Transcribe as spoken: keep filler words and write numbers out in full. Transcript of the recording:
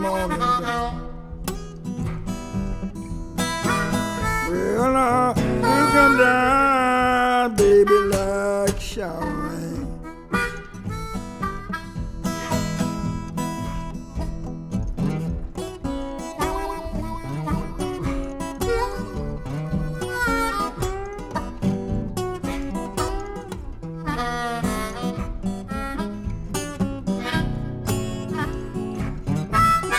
morning. Well, uh, you come down, baby, like showering.